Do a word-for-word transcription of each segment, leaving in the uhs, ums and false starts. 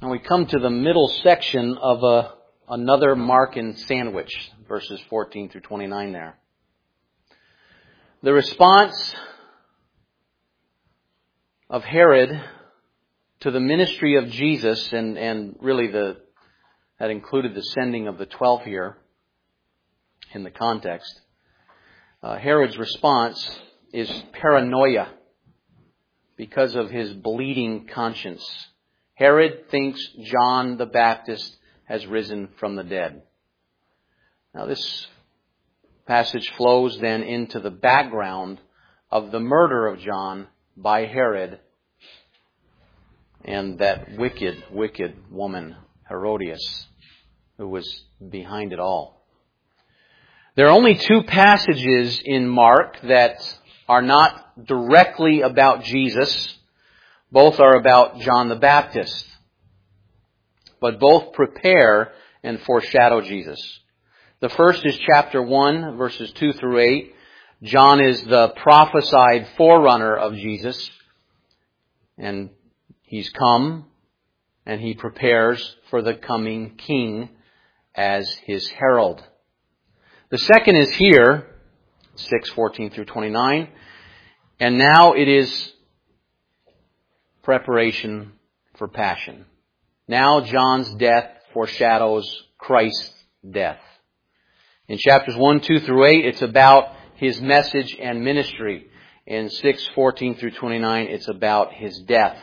And we come to the middle section of a, another Markan sandwich, verses fourteen through twenty-nine there. The response of Herod to the ministry of Jesus, and, and really the that included the sending of the twelve here in the context. Uh, Herod's response is paranoia because of his bleeding conscience. Herod thinks John the Baptist has risen from the dead. Now this passage flows then into the background of the murder of John by Herod and that wicked, wicked woman, Herodias, who was behind it all. There are only two passages in Mark that are not directly about Jesus. Both are about John the Baptist. But both prepare and foreshadow Jesus. The first is chapter one, verses two through eight. John is the prophesied forerunner of Jesus. And he's come and he prepares for the coming king as his herald. The second is here, six fourteen through twenty-nine. And now it is preparation for passion. Now John's death foreshadows Christ's death. In chapters one, two through eight, it's about his message and ministry. In six fourteen through twenty-nine, it's about his death.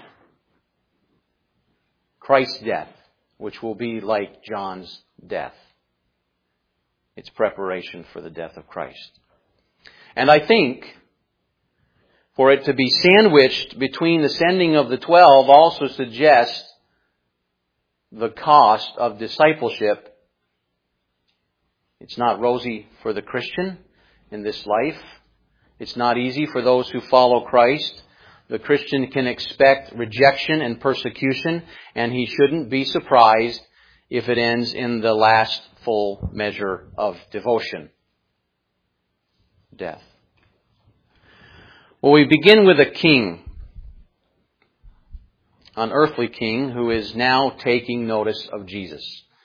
Christ's death, which will be like John's death. It's preparation for the death of Christ. And I think for it to be sandwiched between the sending of the twelve also suggests the cost of discipleship. It's not rosy for the Christian in this life. It's not easy for those who follow Christ. The Christian can expect rejection and persecution, and he shouldn't be surprised if it ends in the last full measure of devotion, death. Well, we begin with a king, an earthly king who is now taking notice of Jesus.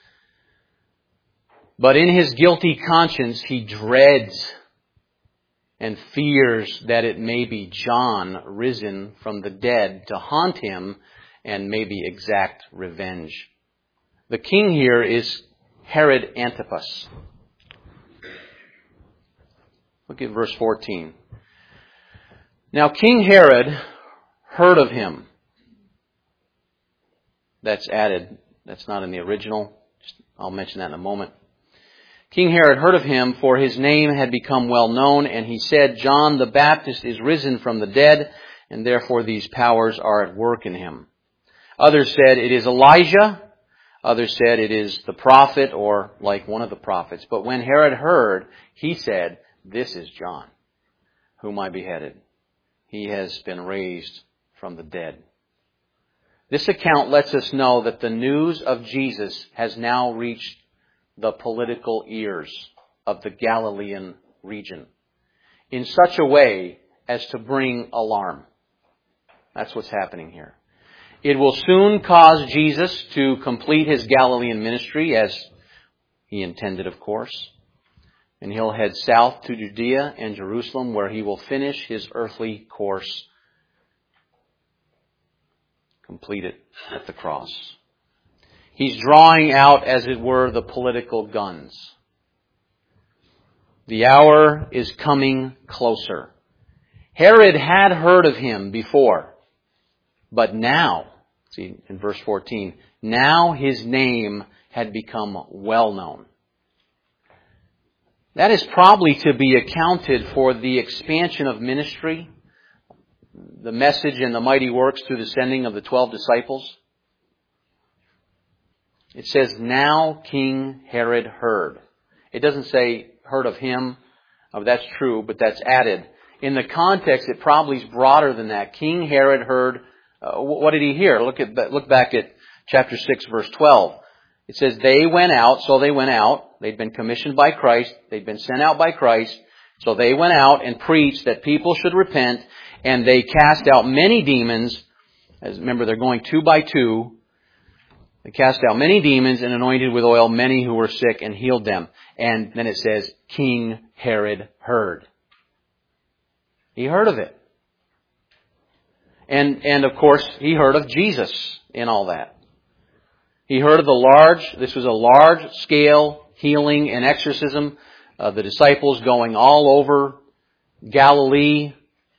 But in his guilty conscience, he dreads and fears that it may be John risen from the dead to haunt him and maybe exact revenge. The king here is Herod Antipas. Look at verse fourteen. Now King Herod heard of him. That's added. That's not in the original. I'll mention that in a moment. King Herod heard of him, for his name had become well known, and he said, John the Baptist is risen from the dead, and therefore these powers are at work in him. Others said, it is Elijah. Others said, it is the prophet, or like one of the prophets. But when Herod heard, he said, this is John, whom I beheaded. He has been raised from the dead. This account lets us know that the news of Jesus has now reached the political ears of the Galilean region in such a way as to bring alarm. That's what's happening here. It will soon cause Jesus to complete his Galilean ministry, as he intended, of course. And he'll head south to Judea and Jerusalem, where he will finish his earthly course, complete it at the cross. He's drawing out, as it were, the political guns. The hour is coming closer. Herod had heard of him before, but now, see in verse fourteen, now his name had become well known. That is probably to be accounted for the expansion of ministry, the message and the mighty works through the sending of the twelve disciples. It says, now King Herod heard. It doesn't say heard of him. Oh, that's true, but that's added. In the context, it probably is broader than that. King Herod heard. Uh, what did he hear? Look at look back at chapter six, verse twelve. It says, they went out, so they went out. They'd been commissioned by Christ. They'd been sent out by Christ. So they went out and preached that people should repent, and they cast out many demons. As remember, they're going two by two. They cast out many demons and anointed with oil many who were sick and healed them. And then it says, King Herod heard. He heard of it. And, and of course, he heard of Jesus in all that. He heard of the large, this was a large scale healing and exorcism of the disciples going all over Galilee.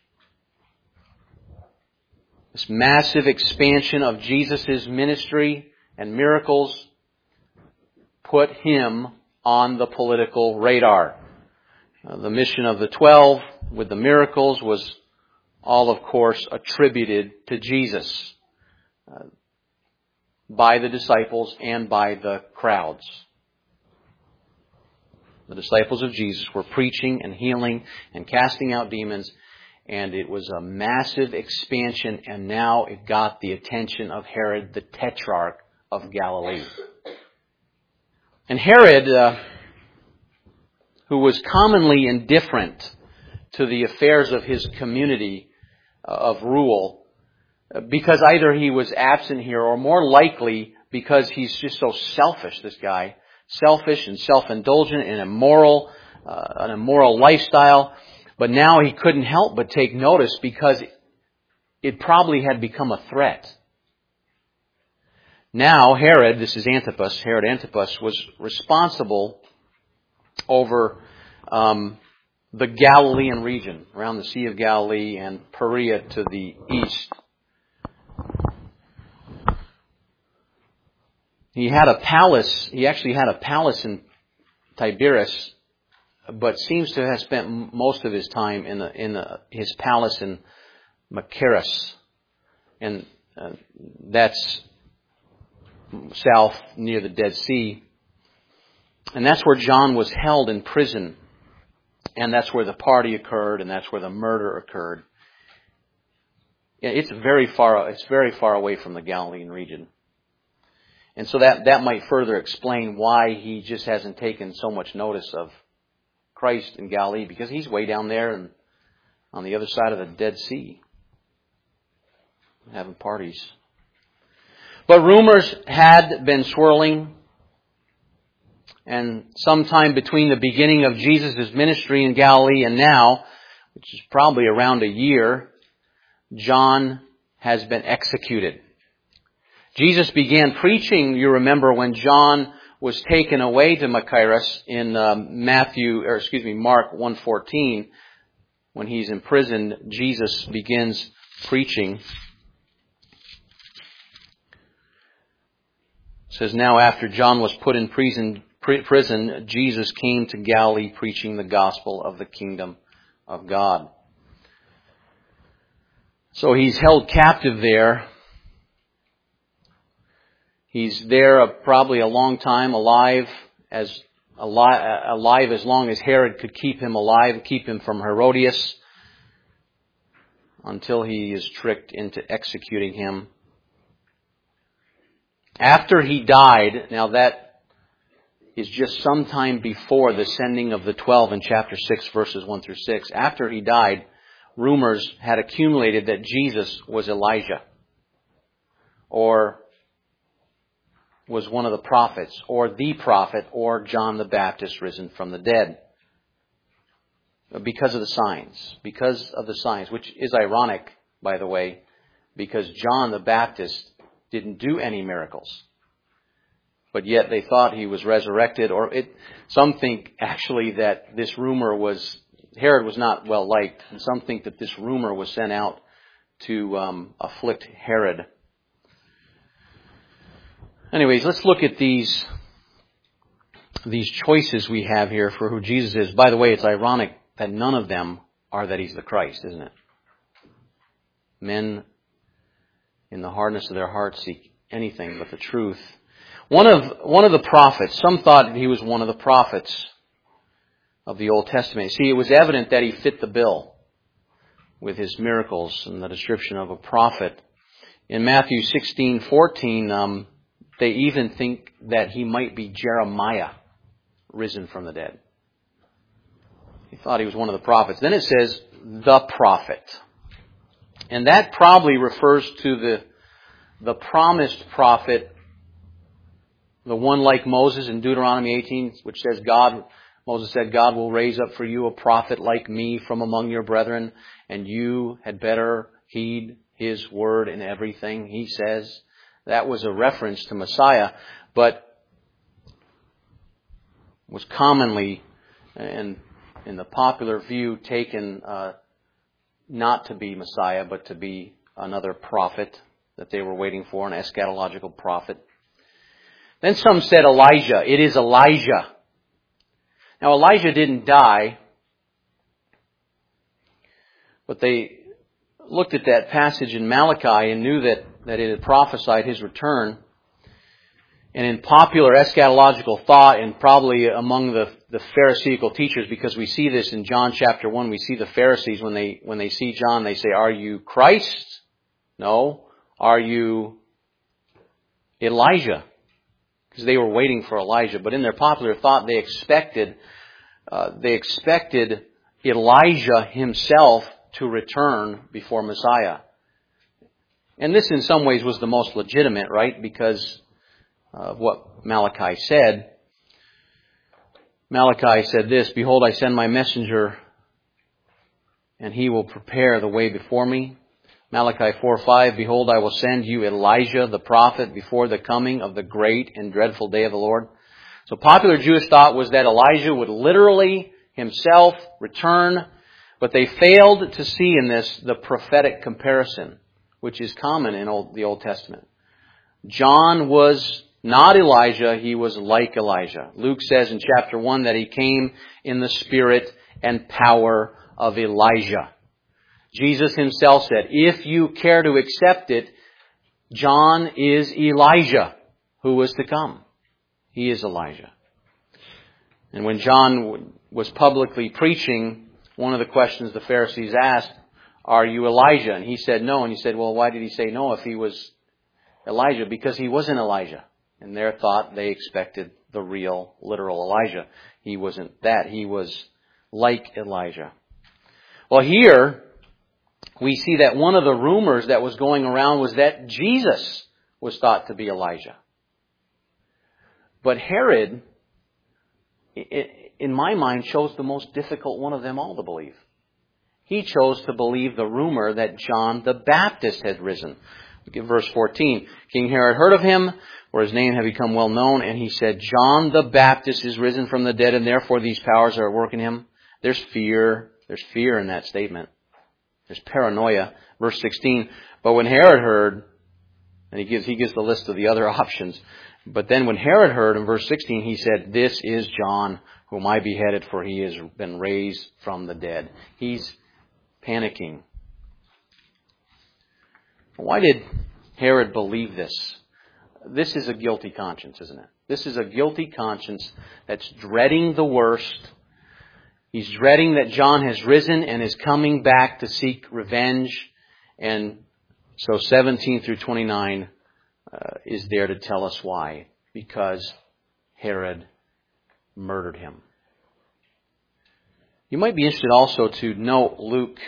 This massive expansion of Jesus' ministry and miracles put him on the political radar. Uh, the mission of the twelve with the miracles was all, of course, attributed to Jesus uh, by the disciples and by the crowds. The disciples of Jesus were preaching and healing and casting out demons, and it was a massive expansion, and now it got the attention of Herod, the Tetrarch of Galilee. And Herod, uh, who was commonly indifferent to the affairs of his community uh, of rule, uh, because either he was absent here or more likely because he's just so selfish, this guy, selfish and self-indulgent and immoral, uh, an immoral lifestyle. But now he couldn't help but take notice because it probably had become a threat. Now Herod, this is Antipas, Herod Antipas, was responsible over um, the Galilean region, around the Sea of Galilee and Perea to the east. He had a palace, he actually had a palace in Tiberias, but seems to have spent most of his time in the, in the, his palace in Machaerus. And uh, that's south near the Dead Sea. And that's where John was held in prison. And that's where the party occurred, and that's where the murder occurred. It's very far, it's very far away from the Galilean region. And so that, that might further explain why he just hasn't taken so much notice of Christ in Galilee, because he's way down there and on the other side of the Dead Sea, having parties. But rumors had been swirling, and sometime between the beginning of Jesus' ministry in Galilee and now, which is probably around a year, John has been executed. Jesus began preaching, you remember, when John was taken away to Machaerus in um, Matthew, or excuse me, Mark one fourteen. When he's imprisoned, Jesus begins preaching. It says, now after John was put in prison, prison, Jesus came to Galilee preaching the gospel of the kingdom of God. So he's held captive there. He's there uh, probably a long time, alive as alive, alive as long as Herod could keep him alive, keep him from Herodias, until he is tricked into executing him. After he died, now that is just sometime before the sending of the twelve in chapter six, verses one through six. After he died, rumors had accumulated that Jesus was Elijah, or was one of the prophets, or the prophet, or John the Baptist risen from the dead. Because of the signs. Because of the signs, which is ironic, by the way, because John the Baptist didn't do any miracles. But yet they thought he was resurrected, or it, some think actually that this rumor was, Herod was not well liked, and some think that this rumor was sent out to um, afflict Herod. Anyways, let's look at these these choices we have here for who Jesus is. By the way, it's ironic that none of them are that he's the Christ, isn't it? Men in the hardness of their hearts seek anything but the truth. One of one of the prophets, some thought he was one of the prophets of the Old Testament. See, it was evident that he fit the bill with his miracles and the description of a prophet. In Matthew sixteen fourteen, um, they even think that he might be Jeremiah, risen from the dead. He thought he was one of the prophets. Then it says, the prophet. And that probably refers to the, the promised prophet the one like Moses in Deuteronomy eighteen, which says God, Moses said, God will raise up for you a prophet like me from among your brethren, and you had better heed his word in everything he says. That was a reference to Messiah, but was commonly, in, in the popular view, taken uh, not to be Messiah, but to be another prophet that they were waiting for, an eschatological prophet. Then some said Elijah. It is Elijah. Now Elijah didn't die, but they looked at that passage in Malachi and knew that, that it had prophesied his return. And in popular eschatological thought, and probably among the, the Pharisaical teachers, because we see this in John chapter one, we see the Pharisees, when they, when they see John, they say, are you Christ? No. Are you Elijah? Because they were waiting for Elijah. But in their popular thought, they expected, uh, they expected Elijah himself to return before Messiah. And this in some ways was the most legitimate, right? Because of what Malachi said. Malachi said this, behold, I send my messenger, and he will prepare the way before me. Malachi four five, behold, I will send you Elijah the prophet before the coming of the great and dreadful day of the Lord. So popular Jewish thought was that Elijah would literally himself return, but they failed to see in this the prophetic comparison, which is common in Old, the Old Testament. John was not Elijah, he was like Elijah. Luke says in chapter one that he came in the spirit and power of Elijah. Jesus himself said, if you care to accept it, John is Elijah who was to come. He is Elijah. And when John was publicly preaching, one of the questions the Pharisees asked, are you Elijah? And he said no. And he said, well, why did he say no if he was Elijah? Because he wasn't Elijah. In their thought, they expected the real, literal Elijah. He wasn't that. He was like Elijah. Well, here we see that one of the rumors that was going around was that Jesus was thought to be Elijah. But Herod, in my mind, chose the most difficult one of them all to believe. He chose to believe the rumor that John the Baptist had risen. Look at verse fourteen. King Herod heard of him, for his name had become well known, and he said, John the Baptist is risen from the dead, and therefore these powers are at work in him. There's fear. There's fear in that statement. There's paranoia. Verse sixteen. But when Herod heard, and he gives he gives the list of the other options. But then when Herod heard in verse sixteen, he said, this is John, whom I beheaded, for he has been raised from the dead. He's panicking. Why did Herod believe this? This is a guilty conscience, isn't it? This is a guilty conscience that's dreading the worst. He's dreading that John has risen and is coming back to seek revenge. And so seventeen through twenty-nine uh, is there to tell us why. Because Herod murdered him. You might be interested also to note Luke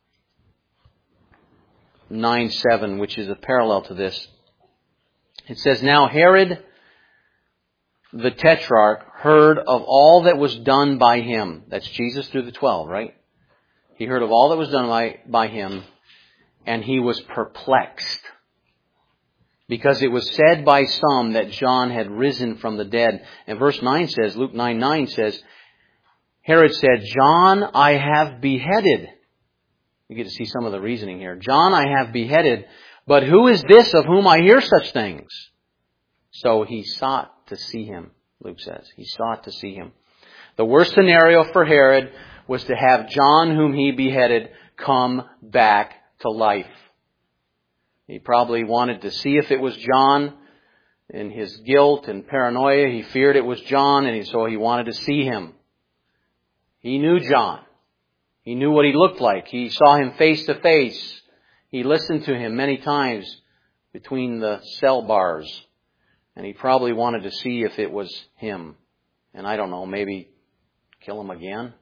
nine seven, which is a parallel to this. It says, now Herod the Tetrarch heard of all that was done by him. That's Jesus through the twelve, right? He heard of all that was done by, by him, and he was perplexed. Because it was said by some that John had risen from the dead. And verse nine says, Luke nine nine says, Herod said, John I have beheaded. You get to see some of the reasoning here. John I have beheaded, but who is this of whom I hear such things? So he sought to see him, Luke says. He sought to see him. The worst scenario for Herod was to have John, whom he beheaded, come back to life. He probably wanted to see if it was John. In his guilt and paranoia, he feared it was John, and so he wanted to see him. He knew John. He knew what he looked like. He saw him face to face. He listened to him many times between the cell bars. And he probably wanted to see if it was him. And I don't know, maybe kill him again?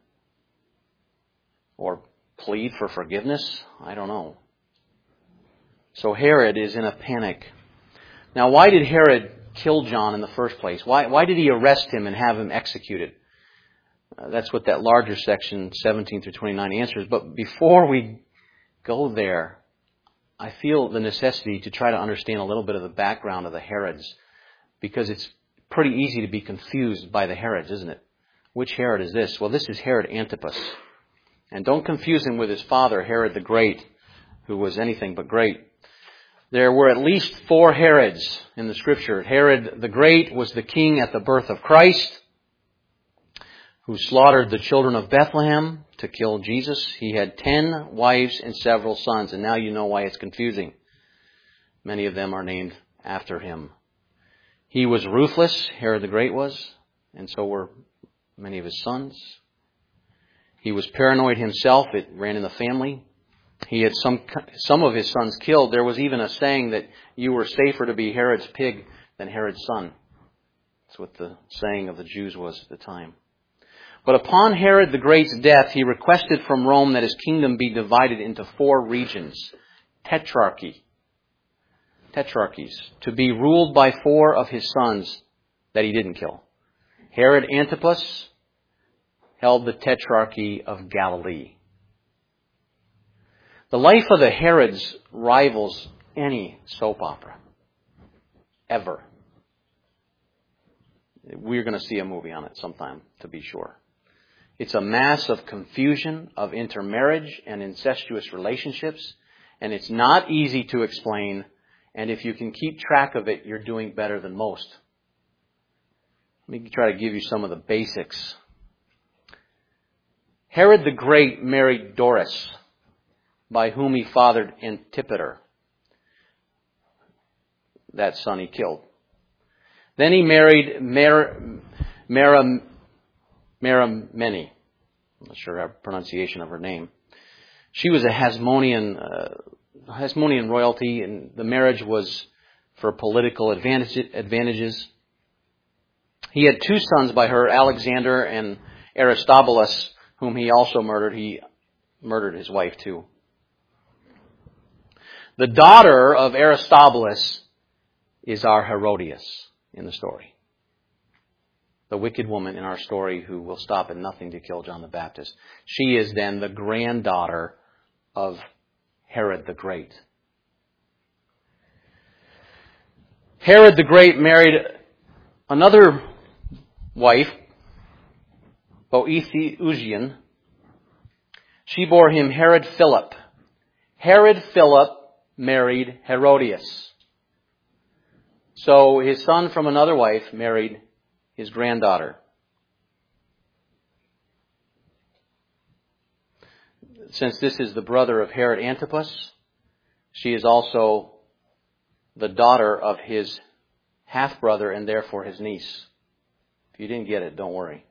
Or plead for forgiveness? I don't know. So Herod is in a panic. Now, why did Herod kill John in the first place? Why, why did he arrest him and have him executed? Uh, that's what that larger section, seventeen through twenty-nine, answers. But before we go there, I feel the necessity to try to understand a little bit of the background of the Herods, because it's pretty easy to be confused by the Herods, isn't it? Which Herod is this? Well, this is Herod Antipas. And don't confuse him with his father, Herod the Great, who was anything but great. There were at least four Herods in the Scripture. Herod the Great was the king at the birth of Christ, who slaughtered the children of Bethlehem to kill Jesus. He had ten wives and several sons, and now you know why it's confusing. Many of them are named after him. He was ruthless, Herod the Great was, and so were many of his sons. He was paranoid himself. It ran in the family. He had some some of his sons killed. There was even a saying that you were safer to be Herod's pig than Herod's son. That's what the saying of the Jews was at the time. But upon Herod the Great's death, he requested from Rome that his kingdom be divided into four regions. Tetrarchy. Tetrarchies. To be ruled by four of his sons that he didn't kill. Herod Antipas held the Tetrarchy of Galilee. The life of the Herods rivals any soap opera. Ever. We're going to see a movie on it sometime, to be sure. It's a mass of confusion, of intermarriage and incestuous relationships, and it's not easy to explain, and if you can keep track of it, you're doing better than most. Let me try to give you some of the basics. Herod the Great married Doris, by whom he fathered Antipater. That son he killed. Then he married Mer- Mer- Merimene. I'm not sure our pronunciation of her name. She was a Hasmonean, uh, Hasmonean royalty, and the marriage was for political advantage, advantages. He had two sons by her, Alexander and Aristobulus, whom he also murdered. He murdered his wife too. The daughter of Aristobulus is our Herodias in the story. The wicked woman in our story who will stop at nothing to kill John the Baptist. She is then the granddaughter of Herod the Great. Herod the Great married another wife, Boethiousian. She bore him Herod Philip. Herod Philip married Herodias. So his son from another wife married his granddaughter. Since this is the brother of Herod Antipas, she is also the daughter of his half-brother and therefore his niece. If you didn't get it, don't worry.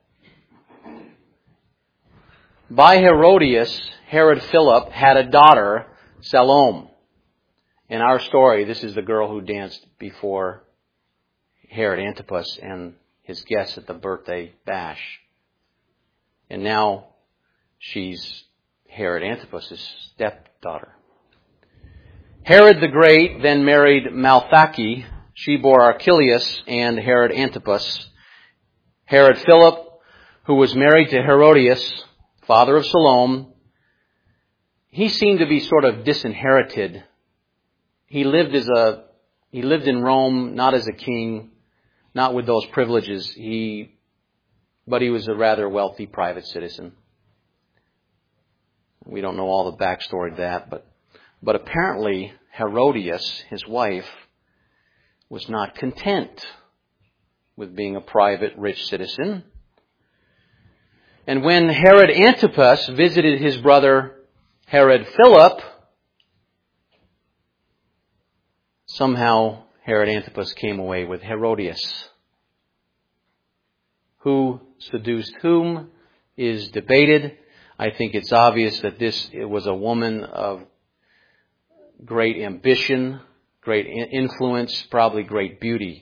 By Herodias, Herod Philip had a daughter, Salome. In our story, this is the girl who danced before Herod Antipas and his guests at the birthday bash. And now she's Herod Antipas' stepdaughter. Herod the Great then married Malthaki. She bore Archelaus and Herod Antipas. Herod Philip, who was married to Herodias, father of Salome, he seemed to be sort of disinherited. He lived as a he lived in Rome, not as a king, not with those privileges. He, but he was a rather wealthy private citizen. We don't know all the backstory to that, but but apparently Herodias, his wife, was not content with being a private rich citizen. And when Herod Antipas visited his brother Herod Philip, somehow Herod Antipas came away with Herodias. Who seduced whom is debated. I think it's obvious that this it was a woman of great ambition, great influence, probably great beauty.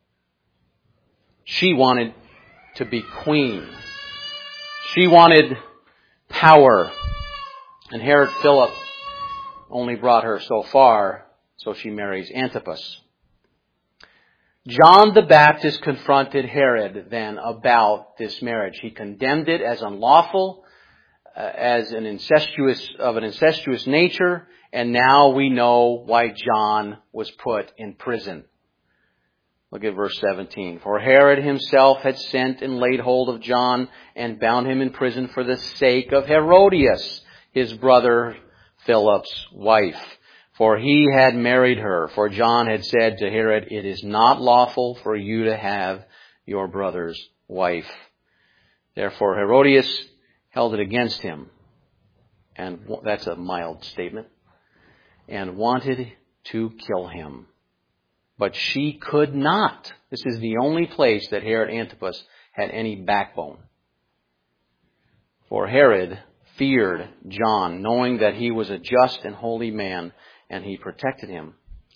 She wanted to be queen. She wanted power. And Herod Philip only brought her so far, so she marries Antipas. John the Baptist confronted Herod then about this marriage. He condemned it as unlawful, uh, as an incestuous, of an incestuous nature, and now we know why John was put in prison. Look at verse seventeen. For Herod himself had sent and laid hold of John and bound him in prison for the sake of Herodias, his brother Philip's wife. For he had married her. For John had said to Herod, it is not lawful for you to have your brother's wife. Therefore Herodias held it against him. And that's a mild statement. And wanted to kill him. But she could not. This is the only place that Herod Antipas had any backbone. For Herod feared John, knowing that he was a just and holy man, and he protected him.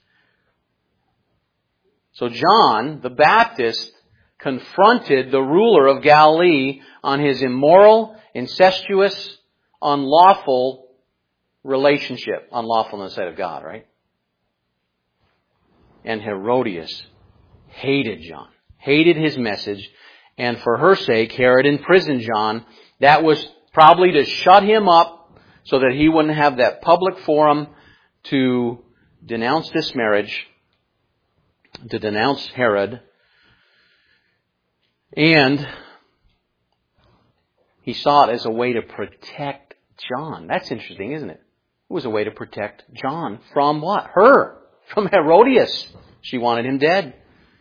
So John the Baptist confronted the ruler of Galilee on his immoral, incestuous, unlawful relationship. Unlawful in the sight of God, right? And Herodias hated John, hated his message, and for her sake, Herod imprisoned John. That was probably to shut him up so that he wouldn't have that public forum to denounce this marriage, to denounce Herod. And he saw it as a way to protect John. That's interesting, isn't it? It was a way to protect John from what? Her. From Herodias. She wanted him dead.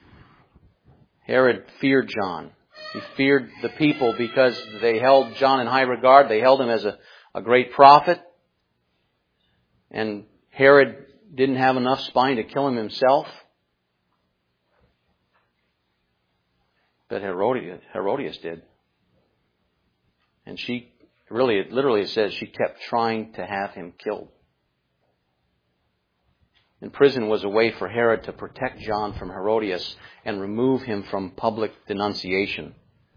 Herod feared John. He feared the people because they held John in high regard. They held him as a, a great prophet. And Herod didn't have enough spine to kill him himself. But Herodias, Herodias did. And she, really, it literally says she kept trying to have him killed. And prison was a way for Herod to protect John from Herodias and remove him from public denunciation.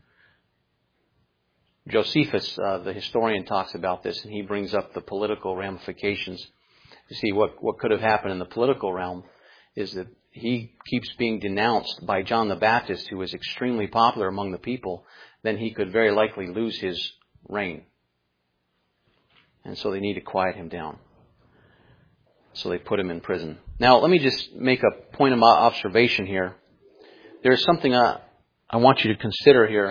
Josephus, uh, the historian, talks about this, and he brings up the political ramifications. You see, what, what could have happened in the political realm is that he keeps being denounced by John the Baptist, who was extremely popular among the people, then he could very likely lose his reign. And so they need to quiet him down. So they put him in prison. Now, let me just make a point of observation here. There's something I, I want you to consider here.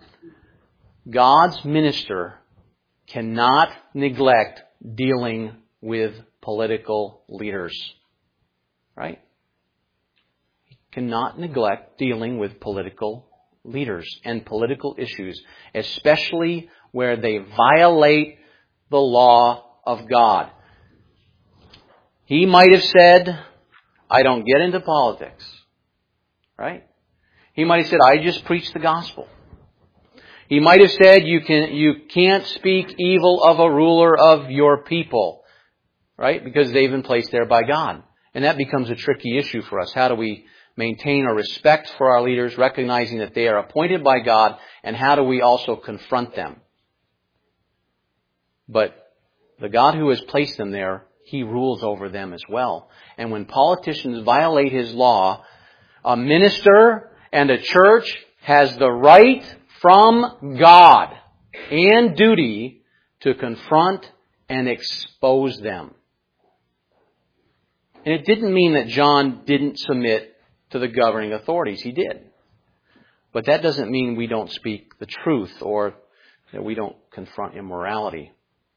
God's minister cannot neglect dealing with political leaders. Right? He cannot neglect dealing with political leaders and political issues, especially where they violate the law of God. He might have said, I don't get into politics. Right? He might have said, I just preach the gospel. He might have said, you can, you can't speak evil of a ruler of your people. Right? Because they've been placed there by God. And that becomes a tricky issue for us. How do we maintain a respect for our leaders, recognizing that they are appointed by God, and how do we also confront them? But the God who has placed them there, He rules over them as well. And when politicians violate His law, a minister and a church has the right from God and duty to confront and expose them. And it didn't mean that John didn't submit to the governing authorities. He did. But that doesn't mean we don't speak the truth or that we don't confront immorality.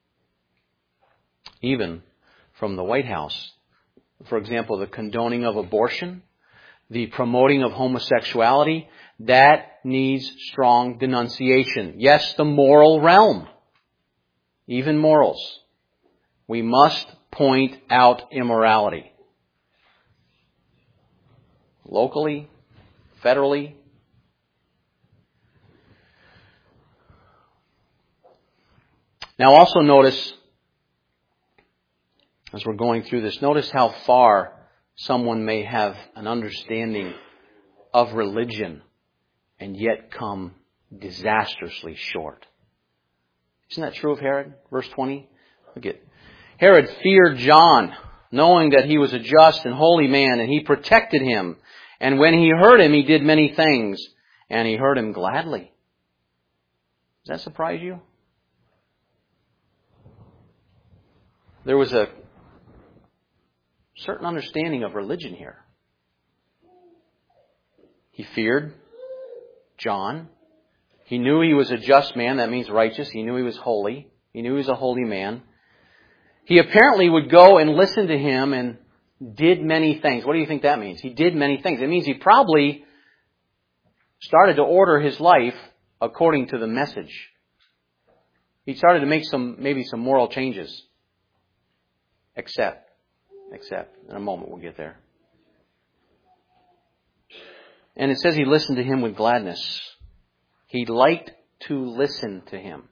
Even from the White House. For example, the condoning of abortion, the promoting of homosexuality, that needs strong denunciation. Yes, the moral realm. Even morals. We must point out immorality. Locally, federally. Now also notice, as we're going through this, notice how far someone may have an understanding of religion and yet come disastrously short. Isn't that true of Herod? Verse twenty. Look at Herod feared John, knowing that he was a just and holy man, and he protected him. And when he heard him, he did many things, and he heard him gladly. Does that surprise you? There was a certain understanding of religion here. He feared John. He knew he was a just man. That means righteous. He knew he was holy. He knew he was a holy man. He apparently would go and listen to him and did many things. What do you think that means? He did many things. It means he probably started to order his life according to the message. He started to make some, maybe some moral changes. Except, except, in a moment we'll get there. And it says he listened to him with gladness. He liked to listen to him.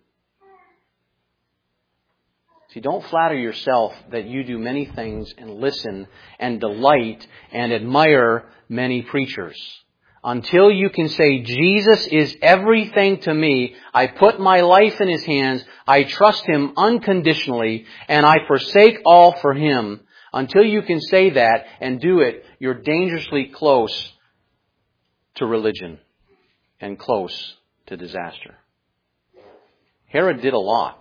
See, don't flatter yourself that you do many things and listen and delight and admire many preachers. Until you can say, Jesus is everything to me, I put my life in His hands, I trust Him unconditionally, and I forsake all for Him. Until you can say that and do it, you're dangerously close to religion and close to disaster. Herod did a lot.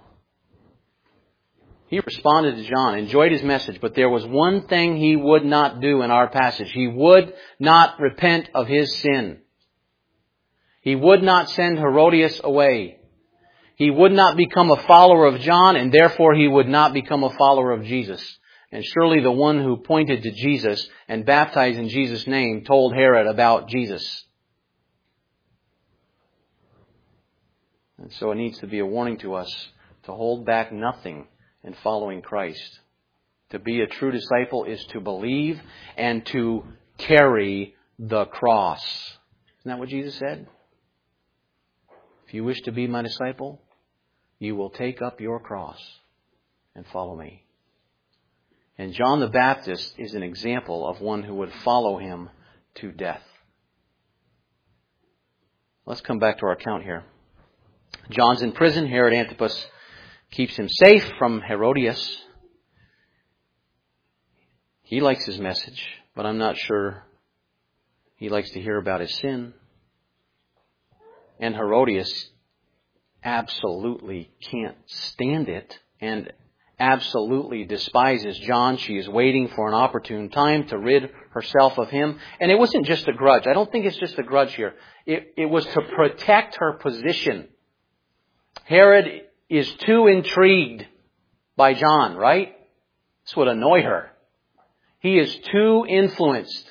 He responded to John, enjoyed his message, but there was one thing he would not do in our passage. He would not repent of his sin. He would not send Herodias away. He would not become a follower of John, and therefore he would not become a follower of Jesus. And surely the one who pointed to Jesus and baptized in Jesus' name told Herod about Jesus. And so it needs to be a warning to us to hold back nothing in following Christ. To be a true disciple is to believe and to carry the cross. Isn't that what Jesus said? If you wish to be my disciple, you will take up your cross and follow me. And John the Baptist is an example of one who would follow him to death. Let's come back to our account here. John's in prison. Herod Antipas keeps him safe from Herodias. He likes his message, but I'm not sure he likes to hear about his sin. And Herodias absolutely can't stand it and absolutely despises John. She is waiting for an opportune time to rid herself of him. And it wasn't just a grudge. I don't think it's just a grudge here. It, it was to protect her position. Herod is too intrigued by John, right? This would annoy her. He is too influenced.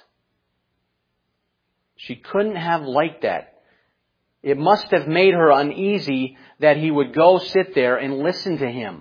She couldn't have liked that. It must have made her uneasy that he would go sit there and listen to him.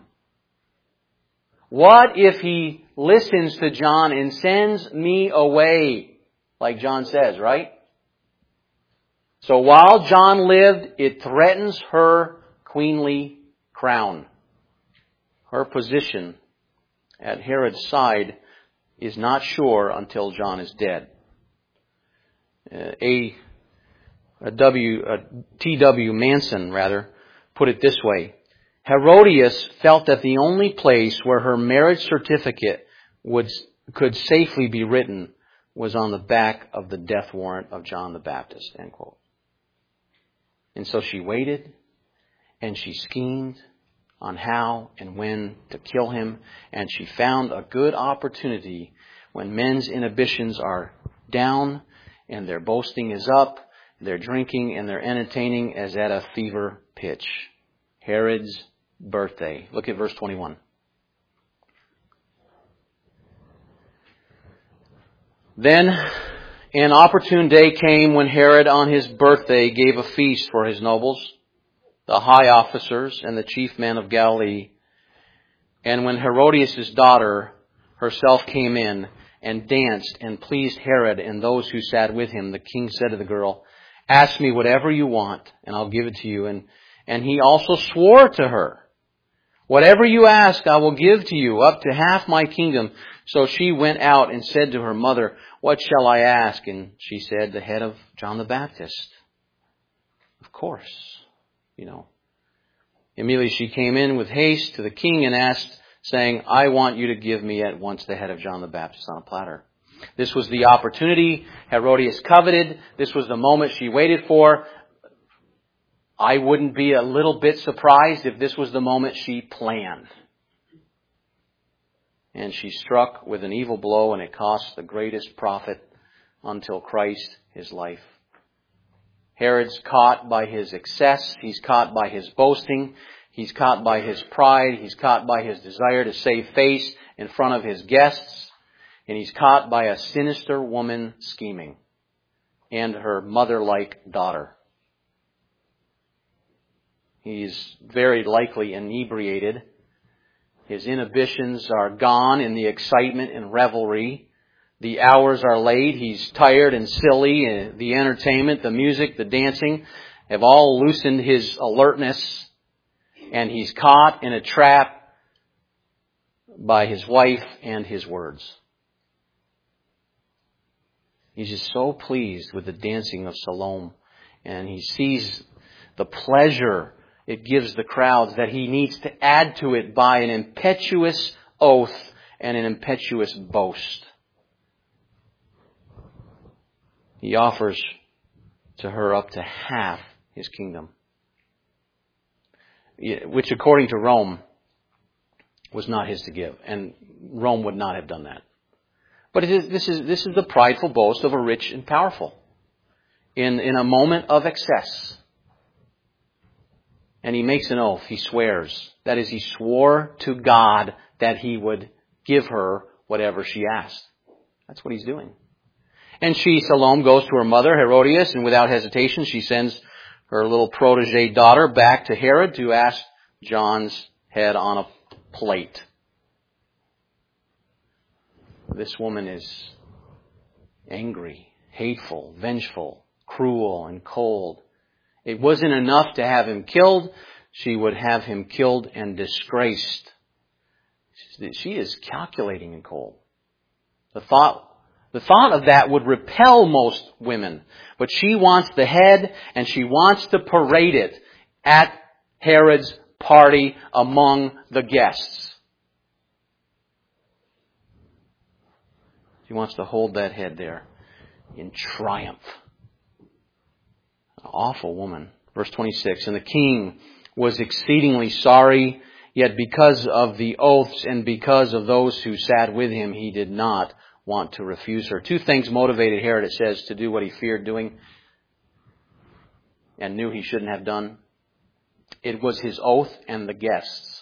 What if he listens to John and sends me away? Like John says, right? So while John lived, it threatens her queenly crown. Her position at Herod's side is not sure until John is dead. Uh, a, a W, a T W Manson, rather, put it this way. Herodias felt that the only place where her marriage certificate would, could safely be written was on the back of the death warrant of John the Baptist, end quote. And so she waited and she schemed on how and when to kill him. And she found a good opportunity when men's inhibitions are down and their boasting is up, their drinking and their entertaining is at a fever pitch. Herod's birthday. Look at verse twenty-one. Then an opportune day came when Herod on his birthday gave a feast for his nobles, the high officers, and the chief men of Galilee. And when Herodias' daughter herself came in and danced and pleased Herod and those who sat with him, the king said to the girl, "Ask me whatever you want, and I'll give it to you." And, and he also swore to her, "Whatever you ask, I will give to you, up to half my kingdom." So she went out and said to her mother, "What shall I ask?" And she said, "The head of John the Baptist." Of course. You know, immediately she came in with haste to the king and asked, saying, "I want you to give me at once the head of John the Baptist on a platter." This was the opportunity Herodias coveted. This was the moment she waited for. I wouldn't be a little bit surprised if this was the moment she planned. And she struck with an evil blow, and it cost the greatest prophet until Christ his life. Herod's caught by his excess. He's caught by his boasting. He's caught by his pride. He's caught by his desire to save face in front of his guests. And he's caught by a sinister woman scheming and her mother-like daughter. He's very likely inebriated. His inhibitions are gone in the excitement and revelry. The hours are late. He's tired and silly. The entertainment, the music, the dancing have all loosened his alertness. And he's caught in a trap by his wife and his words. He's just so pleased with the dancing of Salome. And he sees the pleasure it gives the crowds that he needs to add to it by an impetuous oath and an impetuous boast. He offers to her up to half his kingdom, which according to Rome was not his to give. And Rome would not have done that. But it is, this is this is the prideful boast of a rich and powerful in, in a moment of excess. And he makes an oath. He swears. That is, he swore to God that he would give her whatever she asked. That's what he's doing. And she, Salome, goes to her mother, Herodias, and without hesitation she sends her little protege daughter back to Herod to ask John's head on a plate. This woman is angry, hateful, vengeful, cruel, and cold. It wasn't enough to have him killed. She would have him killed and disgraced. She is calculating and cold. The thought, the thought of that would repel most women. But she wants the head, and she wants to parade it at Herod's party among the guests. She wants to hold that head there in triumph. Awful woman. Verse twenty-six, and the king was exceedingly sorry, yet because of the oaths and because of those who sat with him, he did not want to refuse her. Two things motivated Herod, it says, to do what he feared doing and knew he shouldn't have done. It was his oath and the guests.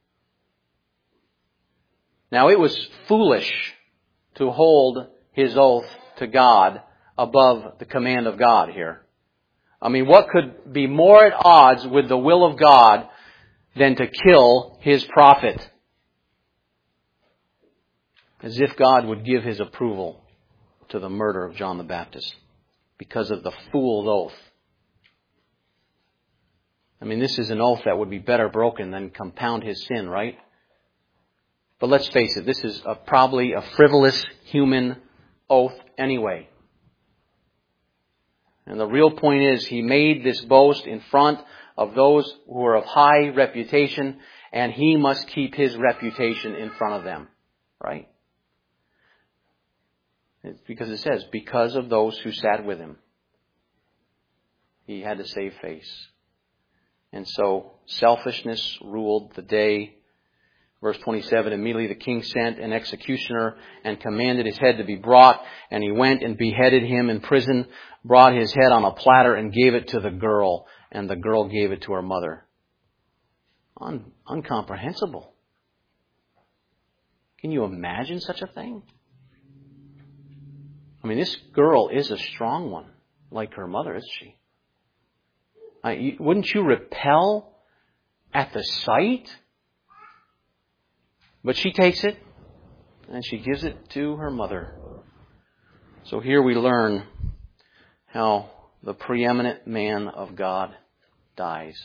Now, it was foolish to hold his oath to God above the command of God here. I mean, what could be more at odds with the will of God than to kill his prophet? As if God would give his approval to the murder of John the Baptist because of the fool's oath. I mean, this is an oath that would be better broken than compound his sin, right? But let's face it, this is a, probably a frivolous human oath anyway. And the real point is, he made this boast in front of those who are of high reputation, and he must keep his reputation in front of them. Right? It's because it says, because of those who sat with him. He had to save face. And so, selfishness ruled the day. Verse twenty-seven, immediately the king sent an executioner and commanded his head to be brought. And he went and beheaded him in prison, brought his head on a platter and gave it to the girl. And the girl gave it to her mother. Un- incomprehensible. Can you imagine such a thing? I mean, this girl is a strong one, like her mother, isn't she? Uh, you, wouldn't you repel at the sight? But she takes it, and she gives it to her mother. So here we learn how the preeminent man of God dies.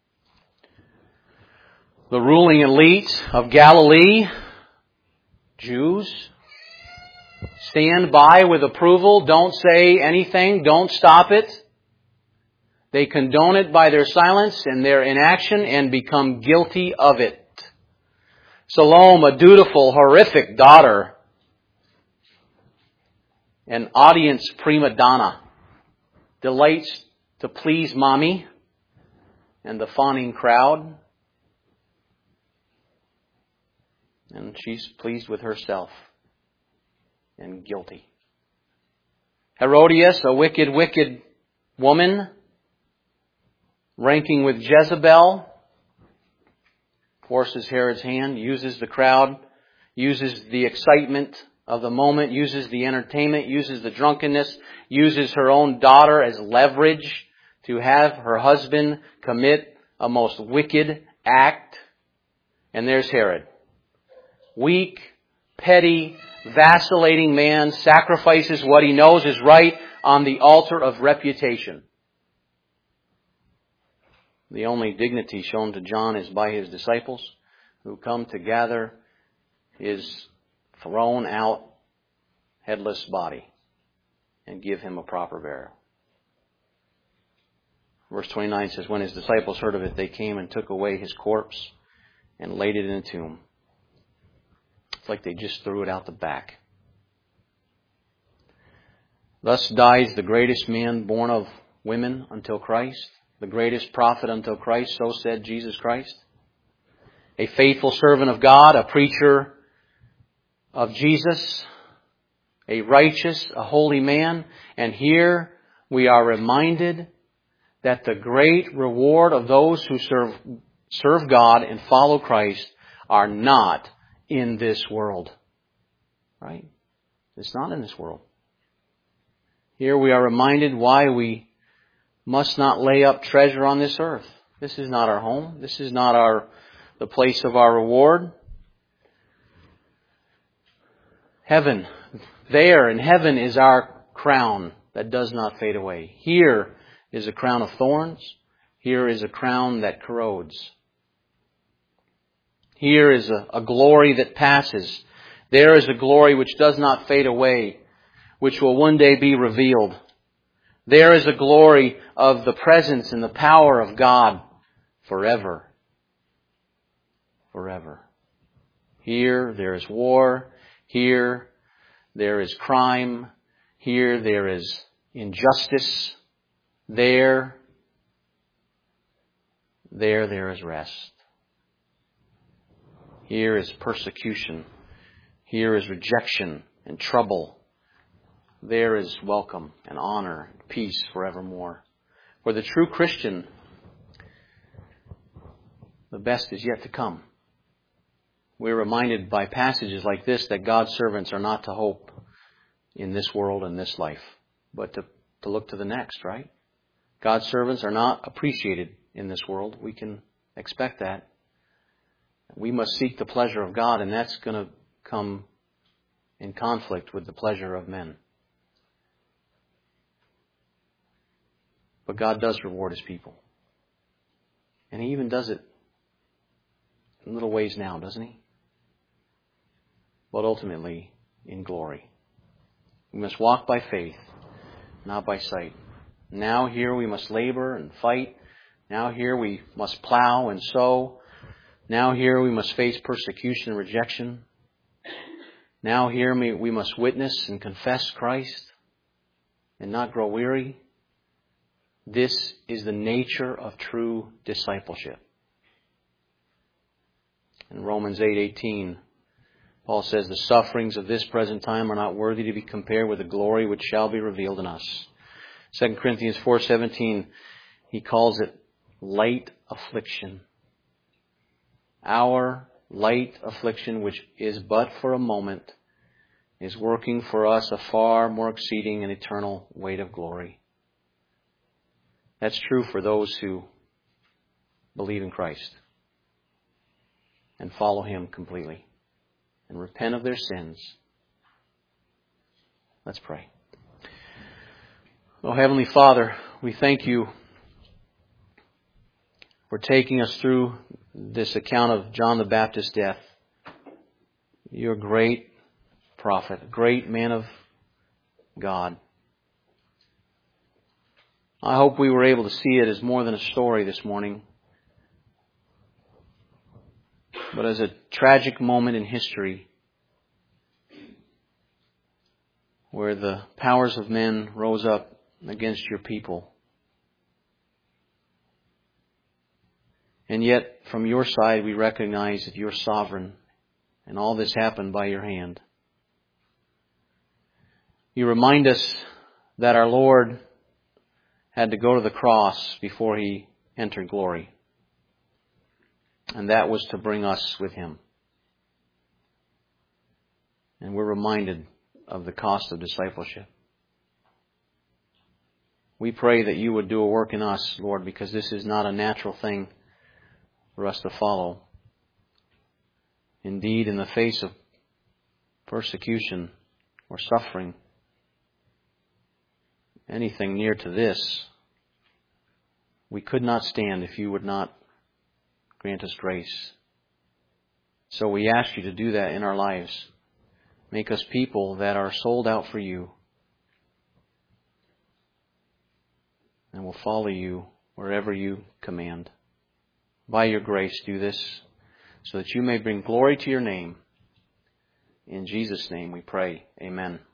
The ruling elite of Galilee, Jews, stand by with approval. Don't say anything. Don't stop it. They condone it by their silence and their inaction and become guilty of it. Salome, a dutiful, horrific daughter, an audience prima donna, delights to please mommy and the fawning crowd. And she's pleased with herself and guilty. Herodias, a wicked, wicked woman, ranking with Jezebel, forces Herod's hand, uses the crowd, uses the excitement of the moment, uses the entertainment, uses the drunkenness, uses her own daughter as leverage to have her husband commit a most wicked act. And there's Herod. Weak, petty, vacillating man sacrifices what he knows is right on the altar of reputation. The only dignity shown to John is by his disciples who come to gather his thrown out headless body and give him a proper burial. Verse twenty-nine says, when his disciples heard of it, they came and took away his corpse and laid it in a tomb. It's like they just threw it out the back. Thus dies the greatest man born of women until Christ, the greatest prophet until Christ, so said Jesus Christ. A faithful servant of God, a preacher of Jesus, a righteous, a holy man. And here we are reminded that the great reward of those who serve, serve God and follow Christ are not in this world. Right? It's not in this world. Here we are reminded why we must not lay up treasure on this earth. This is not our home. This is not our the place of our reward. Heaven. There in heaven is our crown that does not fade away. Here is a crown of thorns. Here is a crown that corrodes. Here is a, a glory that passes. There is a glory which does not fade away, which will one day be revealed. There is a glory of the presence and the power of God forever. Forever. Here there is war. Here there is crime. Here there is injustice. There, there there is rest. Here is persecution. Here is rejection and trouble. There is welcome and honor and peace forevermore. For the true Christian, the best is yet to come. We're reminded by passages like this that God's servants are not to hope in this world and this life, but to, to look to the next, right? God's servants are not appreciated in this world. We can expect that. We must seek the pleasure of God, and that's going to come in conflict with the pleasure of men. But God does reward His people. And He even does it in little ways now, doesn't He? But ultimately, in glory. We must walk by faith, not by sight. Now here we must labor and fight. Now here we must plow and sow. Now here we must face persecution and rejection. Now here we must witness and confess Christ and not grow weary. This is the nature of true discipleship. In Romans eight eighteen, Paul says, the sufferings of this present time are not worthy to be compared with the glory which shall be revealed in us. Second Corinthians four seventeen, he calls it light affliction. Our light affliction, which is but for a moment, is working for us a far more exceeding and eternal weight of glory. That's true for those who believe in Christ and follow Him completely and repent of their sins. Let's pray. Oh, Heavenly Father, we thank You for taking us through this account of John the Baptist's death. You're a great prophet, a great man of God. I hope we were able to see it as more than a story this morning, but as a tragic moment in history where the powers of men rose up against your people. And yet, from your side, we recognize that you're sovereign, and all this happened by your hand. You remind us that our Lord had to go to the cross before He entered glory. And that was to bring us with Him. And we're reminded of the cost of discipleship. We pray that you would do a work in us, Lord, because this is not a natural thing for us to follow. Indeed, in the face of persecution or suffering, anything near to this, we could not stand if you would not grant us grace. So we ask you to do that in our lives. Make us people that are sold out for you and will follow you wherever you command. By your grace, do this so that you may bring glory to your name. In Jesus' name we pray. Amen.